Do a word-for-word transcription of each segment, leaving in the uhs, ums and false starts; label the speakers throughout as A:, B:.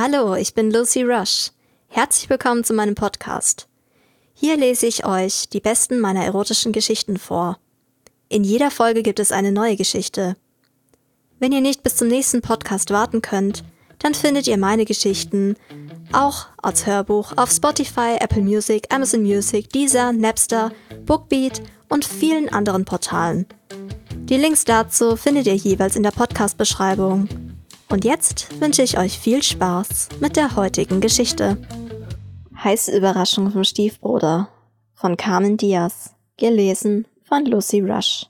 A: Hallo, ich bin Lucy Rush. Herzlich willkommen zu meinem Podcast. Hier lese ich euch die besten meiner erotischen Geschichten vor. In jeder Folge gibt es eine neue Geschichte. Wenn ihr nicht bis zum nächsten Podcast warten könnt, dann findet ihr meine Geschichten auch als Hörbuch auf Spotify, Apple Music, Amazon Music, Deezer, Napster, Bookbeat und vielen anderen Portalen. Die Links dazu findet ihr jeweils in der Podcast-Beschreibung. Und jetzt wünsche ich euch viel Spaß mit der heutigen Geschichte. Heiße Überraschung vom Stiefbruder von Carmen Diaz, gelesen von Lucy Rush.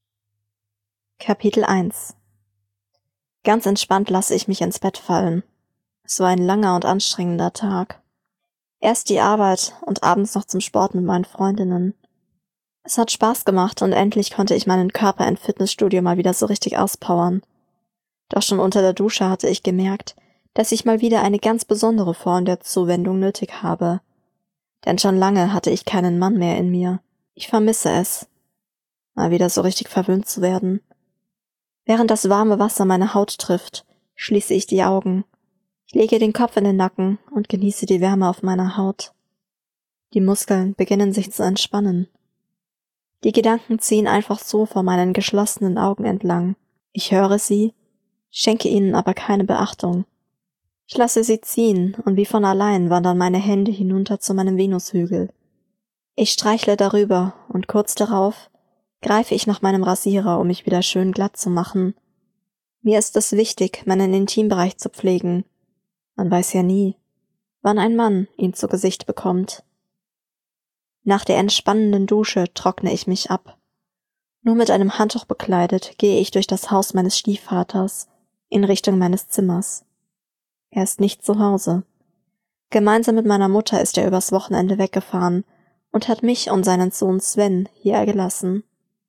A: Kapitel eins. Ganz entspannt lasse ich mich ins Bett fallen. Es war ein langer und anstrengender Tag. Erst die Arbeit und abends noch zum Sport mit meinen Freundinnen. Es hat Spaß gemacht und endlich konnte ich meinen Körper im Fitnessstudio mal wieder so richtig auspowern. Doch schon unter der Dusche hatte ich gemerkt, dass ich mal wieder eine ganz besondere Form der Zuwendung nötig habe. Denn schon lange hatte ich keinen Mann mehr in mir. Ich vermisse es, mal wieder so richtig verwöhnt zu werden. Während das warme Wasser meine Haut trifft, schließe ich die Augen. Ich lege den Kopf in den Nacken und genieße die Wärme auf meiner Haut. Die Muskeln beginnen sich zu entspannen. Die Gedanken ziehen einfach so vor meinen geschlossenen Augen entlang. Ich höre sie, schenke ihnen aber keine Beachtung. Ich lasse sie ziehen, und wie von allein wandern meine Hände hinunter zu meinem Venushügel. Ich streichle darüber, und kurz darauf greife ich nach meinem Rasierer, um mich wieder schön glatt zu machen. Mir ist es wichtig, meinen Intimbereich zu pflegen. Man weiß ja nie, wann ein Mann ihn zu Gesicht bekommt. Nach der entspannenden Dusche trockne ich mich ab. Nur mit einem Handtuch bekleidet gehe ich durch das Haus meines Stiefvaters in Richtung meines Zimmers. Er ist nicht zu Hause. Gemeinsam mit meiner Mutter ist er übers Wochenende weggefahren und hat mich und seinen Sohn Sven hier gelassen.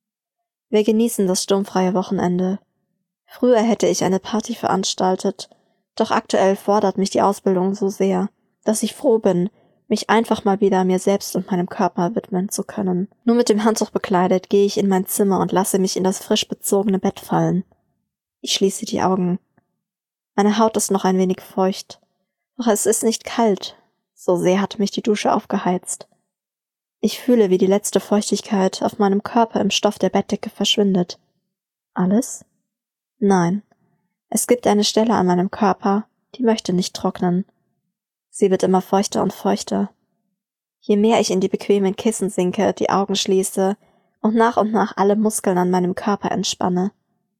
A: Wir genießen das sturmfreie Wochenende. Früher hätte ich eine Party veranstaltet, doch aktuell fordert mich die Ausbildung so sehr, dass ich froh bin, mich einfach mal wieder mir selbst und meinem Körper widmen zu können. Nur mit dem Handtuch bekleidet gehe ich in mein Zimmer und lasse mich in das frisch bezogene Bett fallen. Ich schließe die Augen. Meine Haut ist noch ein wenig feucht, doch es ist nicht kalt, so sehr hat mich die Dusche aufgeheizt. Ich fühle, wie die letzte Feuchtigkeit auf meinem Körper im Stoff der Bettdecke verschwindet. Alles? Nein. Es gibt eine Stelle an meinem Körper, die möchte nicht trocknen. Sie wird immer feuchter und feuchter. Je mehr ich in die bequemen Kissen sinke, die Augen schließe und nach und nach alle Muskeln an meinem Körper entspanne.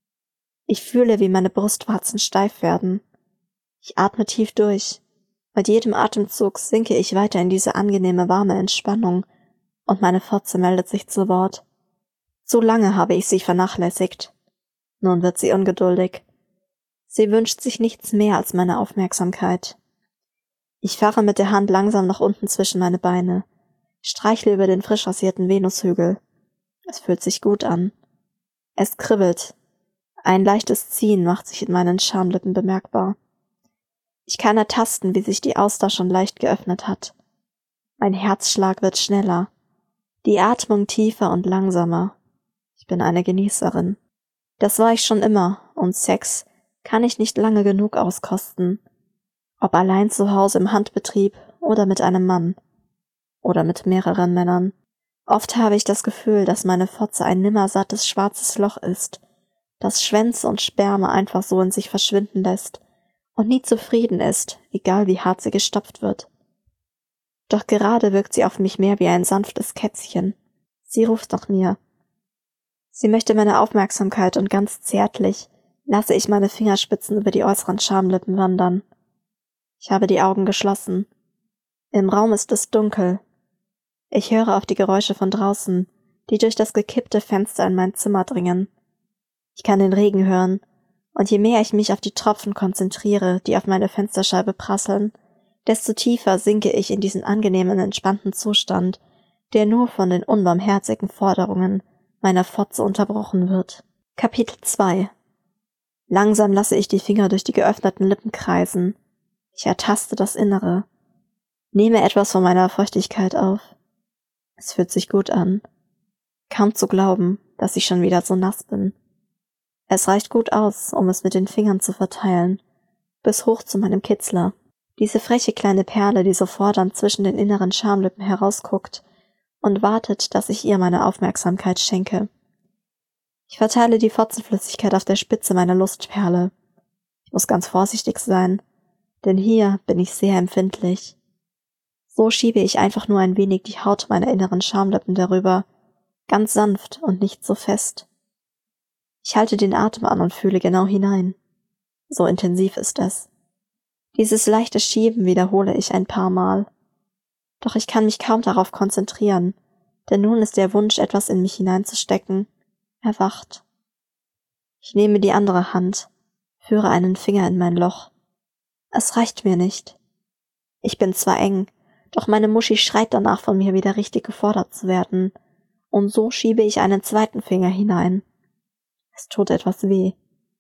A: Ich fühle, wie meine Brustwarzen steif werden. Ich atme tief durch. Mit jedem Atemzug sinke ich weiter in diese angenehme, warme Entspannung und meine Fotze meldet sich zu Wort. Zu lange habe ich sie vernachlässigt. Nun wird sie ungeduldig. Sie wünscht sich nichts mehr als meine Aufmerksamkeit. Ich fahre mit der Hand langsam nach unten zwischen meine Beine, streichle über den frisch rasierten Venushügel. Es fühlt sich gut an. Es kribbelt. Ein leichtes Ziehen macht sich in meinen Schamlippen bemerkbar. Ich kann ertasten, wie sich die Auster schon leicht geöffnet hat. Mein Herzschlag wird schneller, die Atmung tiefer und langsamer. Ich bin eine Genießerin. Das war ich schon immer, und Sex kann ich nicht lange genug auskosten. Ob allein zu Hause im Handbetrieb oder mit einem Mann. Oder mit mehreren Männern. Oft habe ich das Gefühl, dass meine Fotze ein nimmersattes schwarzes Loch ist, das Schwänze und Sperma einfach so in sich verschwinden lässt und nie zufrieden ist, egal wie hart sie gestopft wird. Doch gerade wirkt sie auf mich mehr wie ein sanftes Kätzchen. Sie ruft nach mir. Sie möchte meine Aufmerksamkeit und ganz zärtlich lasse ich meine Fingerspitzen über die äußeren Schamlippen wandern. Ich habe die Augen geschlossen. Im Raum ist es dunkel. Ich höre auf die Geräusche von draußen, die durch das gekippte Fenster in mein Zimmer dringen. Ich kann den Regen hören, und je mehr ich mich auf die Tropfen konzentriere, die auf meine Fensterscheibe prasseln, desto tiefer sinke ich in diesen angenehmen, entspannten Zustand, der nur von den unbarmherzigen Forderungen meiner Fotze unterbrochen wird. Kapitel zwei. Langsam lasse ich die Finger durch die geöffneten Lippen kreisen. Ich ertaste das Innere, nehme etwas von meiner Feuchtigkeit auf. Es fühlt sich gut an. Kaum zu glauben, dass ich schon wieder so nass bin. Es reicht gut aus, um es mit den Fingern zu verteilen, bis hoch zu meinem Kitzler. Diese freche kleine Perle, die so fordernd zwischen den inneren Schamlippen herausguckt und wartet, dass ich ihr meine Aufmerksamkeit schenke. Ich verteile die Fotzenflüssigkeit auf der Spitze meiner Lustperle. Ich muss ganz vorsichtig sein, denn hier bin ich sehr empfindlich. So schiebe ich einfach nur ein wenig die Haut meiner inneren Schamlippen darüber, ganz sanft und nicht so fest. Ich halte den Atem an und fühle genau hinein. So intensiv ist es. Dieses leichte Schieben wiederhole ich ein paar Mal. Doch ich kann mich kaum darauf konzentrieren, denn nun ist der Wunsch, etwas in mich hineinzustecken, erwacht. Ich nehme die andere Hand, führe einen Finger in mein Loch. Es reicht mir nicht. Ich bin zwar eng, doch meine Muschi schreit danach, von mir wieder richtig gefordert zu werden, und so schiebe ich einen zweiten Finger hinein. Es tut etwas weh.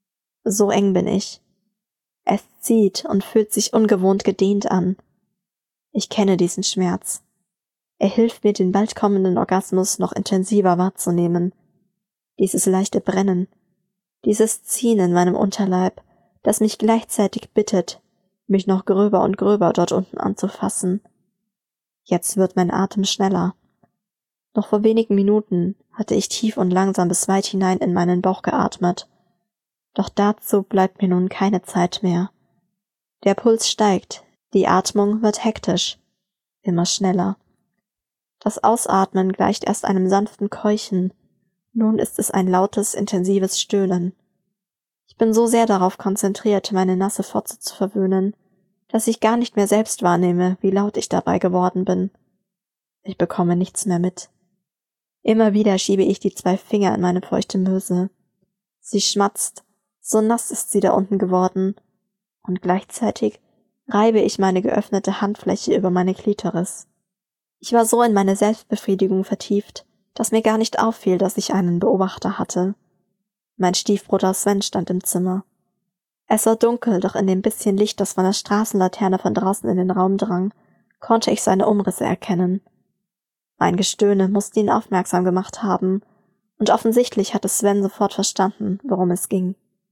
A: So eng bin ich. Es zieht und fühlt sich ungewohnt gedehnt an. Ich kenne diesen Schmerz. Er hilft mir, den bald kommenden Orgasmus noch intensiver wahrzunehmen. Dieses leichte Brennen, dieses Ziehen in meinem Unterleib, das mich gleichzeitig bittet, mich noch gröber und gröber dort unten anzufassen. Jetzt wird mein Atem schneller. Noch vor wenigen Minuten hatte ich tief und langsam bis weit hinein in meinen Bauch geatmet. Doch dazu bleibt mir nun keine Zeit mehr. Der Puls steigt, die Atmung wird hektisch, immer schneller. Das Ausatmen gleicht erst einem sanften Keuchen, nun ist es ein lautes, intensives Stöhnen. Ich bin so sehr darauf konzentriert, meine nasse Fotze zu verwöhnen, dass ich gar nicht mehr selbst wahrnehme, wie laut ich dabei geworden bin. Ich bekomme nichts mehr mit. Immer wieder schiebe ich die zwei Finger in meine feuchte Möse. Sie schmatzt, so nass ist sie da unten geworden, und gleichzeitig reibe ich meine geöffnete Handfläche über meine Klitoris. Ich war so in meine Selbstbefriedigung vertieft, dass mir gar nicht auffiel, dass ich einen Beobachter hatte. Mein Stiefbruder Sven stand im Zimmer. Es war dunkel, doch in dem bisschen Licht, das von der Straßenlaterne von draußen in den Raum drang, konnte ich seine Umrisse erkennen. Mein Gestöhne musste ihn aufmerksam gemacht haben, und offensichtlich hatte Sven sofort verstanden, worum es ging.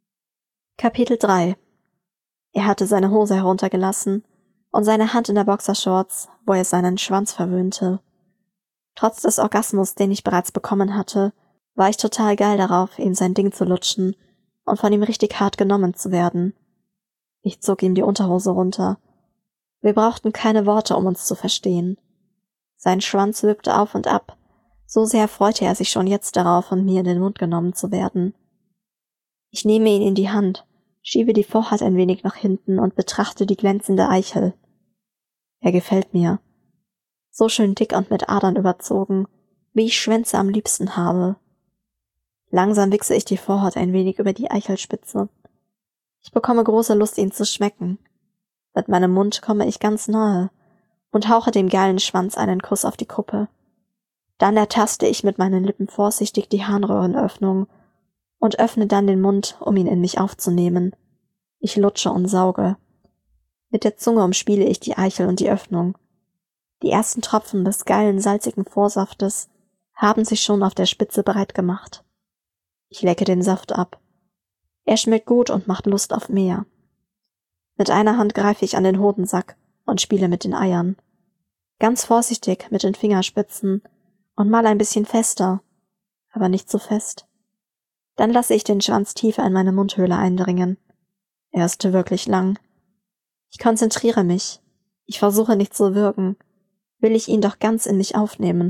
A: Kapitel drei. Er hatte seine Hose heruntergelassen und seine Hand in der Boxershorts, wo er seinen Schwanz verwöhnte. Trotz des Orgasmus, den ich bereits bekommen hatte, war ich total geil darauf, ihm sein Ding zu lutschen und von ihm richtig hart genommen zu werden. Ich zog ihm die Unterhose runter. Wir brauchten keine Worte, um uns zu verstehen. Sein Schwanz wippte auf und ab, so sehr freute er sich schon jetzt darauf, von mir in den Mund genommen zu werden. Ich nehme ihn in die Hand, schiebe die Vorhaut ein wenig nach hinten und betrachte die glänzende Eichel. Er gefällt mir. So schön dick und mit Adern überzogen, wie ich Schwänze am liebsten habe. Langsam wichse ich die Vorhaut ein wenig über die Eichelspitze. Ich bekomme große Lust, ihn zu schmecken. Mit meinem Mund komme ich ganz nahe und hauche dem geilen Schwanz einen Kuss auf die Kuppe. Dann ertaste ich mit meinen Lippen vorsichtig die Harnröhrenöffnung und öffne dann den Mund, um ihn in mich aufzunehmen. Ich lutsche und sauge. Mit der Zunge umspiele ich die Eichel und die Öffnung. Die ersten Tropfen des geilen, salzigen Vorsaftes haben sich schon auf der Spitze bereit gemacht. Ich lecke den Saft ab. Er schmeckt gut und macht Lust auf mehr. Mit einer Hand greife ich an den Hodensack und spiele mit den Eiern. Ganz vorsichtig mit den Fingerspitzen und mal ein bisschen fester, aber nicht so fest. Dann lasse ich den Schwanz tiefer in meine Mundhöhle eindringen. Er ist wirklich lang. Ich konzentriere mich. Ich versuche nicht zu wirken. Will ich ihn doch ganz in mich aufnehmen.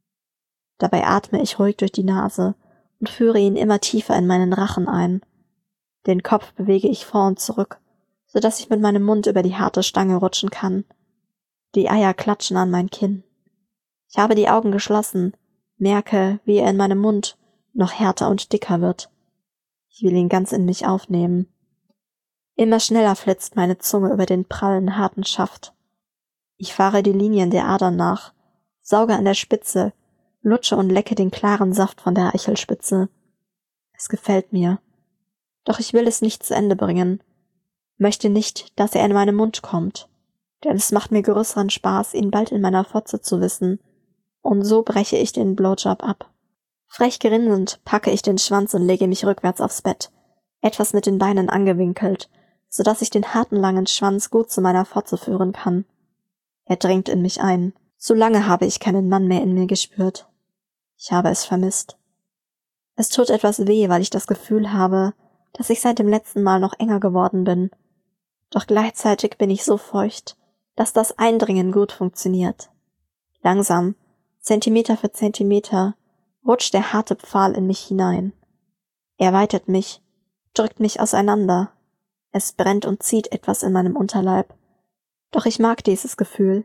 A: Dabei atme ich ruhig durch die Nase und führe ihn immer tiefer in meinen Rachen ein. Den Kopf bewege ich vor und zurück, so dass ich mit meinem Mund über die harte Stange rutschen kann. Die Eier klatschen an mein Kinn. Ich habe die Augen geschlossen, merke, wie er in meinem Mund noch härter und dicker wird. Ich will ihn ganz in mich aufnehmen. Immer schneller flitzt meine Zunge über den prallen, harten Schaft. Ich fahre die Linien der Adern nach, sauge an der Spitze, lutsche und lecke den klaren Saft von der Eichelspitze. Es gefällt mir. Doch ich will es nicht zu Ende bringen. Möchte nicht, dass er in meinen Mund kommt, denn es macht mir größeren Spaß, ihn bald in meiner Fotze zu wissen, und so breche ich den Blowjob ab. Frech grinsend packe ich den Schwanz und lege mich rückwärts aufs Bett, etwas mit den Beinen angewinkelt, sodass ich den harten langen Schwanz gut zu meiner Fotze führen kann. Er dringt in mich ein. So lange habe ich keinen Mann mehr in mir gespürt. Ich habe es vermisst. Es tut etwas weh, weil ich das Gefühl habe, dass ich seit dem letzten Mal noch enger geworden bin. Doch gleichzeitig bin ich so feucht, dass das Eindringen gut funktioniert. Langsam, Zentimeter für Zentimeter, rutscht der harte Pfahl in mich hinein. Er weitet mich, drückt mich auseinander. Es brennt und zieht etwas in meinem Unterleib. Doch ich mag dieses Gefühl.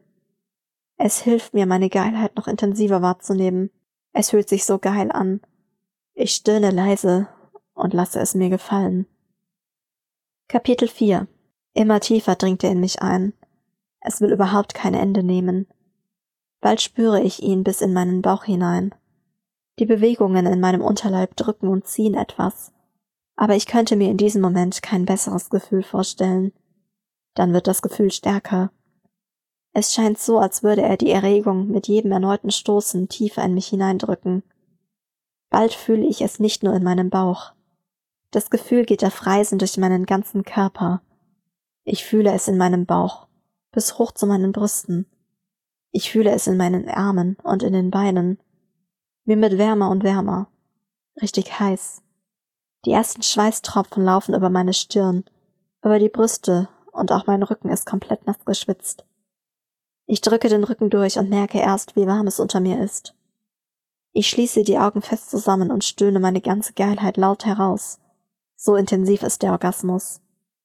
A: Es hilft mir, meine Geilheit noch intensiver wahrzunehmen. Es fühlt sich so geil an. Ich stöhne leise und lasse es mir gefallen. Kapitel vier. Immer tiefer dringt er in mich ein. Es will überhaupt kein Ende nehmen. Bald spüre ich ihn bis in meinen Bauch hinein. Die Bewegungen in meinem Unterleib drücken und ziehen etwas. Aber ich könnte mir in diesem Moment kein besseres Gefühl vorstellen. Dann wird das Gefühl stärker. Es scheint so, als würde er die Erregung mit jedem erneuten Stoßen tiefer in mich hineindrücken. Bald fühle ich es nicht nur in meinem Bauch. Das Gefühl geht auf Reisen durch meinen ganzen Körper. Ich fühle es in meinem Bauch, bis hoch zu meinen Brüsten. Ich fühle es in meinen Armen und in den Beinen. Mir wird wärmer und wärmer. Richtig heiß. Die ersten Schweißtropfen laufen über meine Stirn, über die Brüste und auch mein Rücken ist komplett nass geschwitzt. Ich drücke den Rücken durch und merke erst, wie warm es unter mir ist. Ich schließe die Augen fest zusammen und stöhne meine ganze Geilheit laut heraus. So intensiv ist der Orgasmus.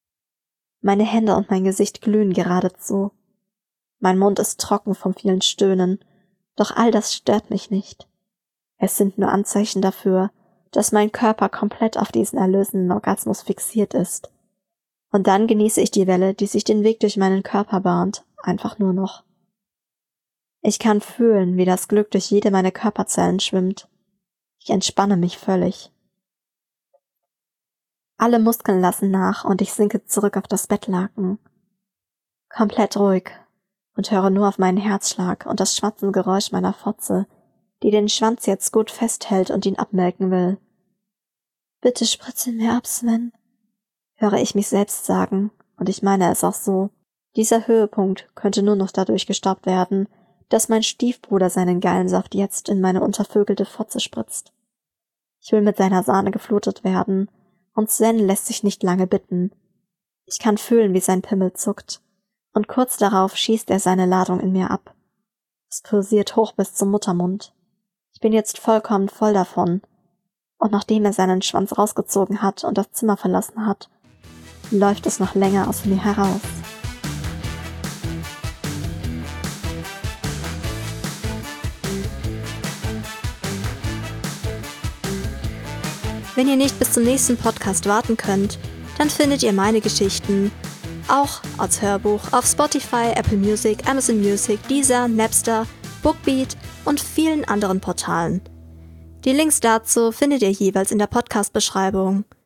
A: Meine Hände und mein Gesicht glühen geradezu. Mein Mund ist trocken vom vielen Stöhnen, doch all das stört mich nicht. Es sind nur Anzeichen dafür, dass mein Körper komplett auf diesen erlösenden Orgasmus fixiert ist. Und dann genieße ich die Welle, die sich den Weg durch meinen Körper bahnt, einfach nur noch. Ich kann fühlen, wie das Glück durch jede meiner Körperzellen schwimmt. Ich entspanne mich völlig. Alle Muskeln lassen nach und ich sinke zurück auf das Bettlaken. Komplett ruhig und höre nur auf meinen Herzschlag und das schwatzende Geräusch meiner Fotze, die den Schwanz jetzt gut festhält und ihn abmelken will. »Bitte spritze mir ab, Sven«, höre ich mich selbst sagen, und ich meine es auch so. Dieser Höhepunkt könnte nur noch dadurch gestoppt werden, dass mein Stiefbruder seinen geilen Saft jetzt in meine untervögelte Fotze spritzt. Ich will mit seiner Sahne geflutet werden, und Sven lässt sich nicht lange bitten. Ich kann fühlen, wie sein Pimmel zuckt, und kurz darauf schießt er seine Ladung in mir ab. Es pulsiert hoch bis zum Muttermund. Ich bin jetzt vollkommen voll davon, und nachdem er seinen Schwanz rausgezogen hat und das Zimmer verlassen hat, läuft es noch länger aus mir heraus.
B: Wenn ihr nicht bis zum nächsten Podcast warten könnt, dann findet ihr meine Geschichten auch als Hörbuch auf Spotify, Apple Music, Amazon Music, Deezer, Napster, Bookbeat und vielen anderen Portalen. Die Links dazu findet ihr jeweils in der Podcast-Beschreibung.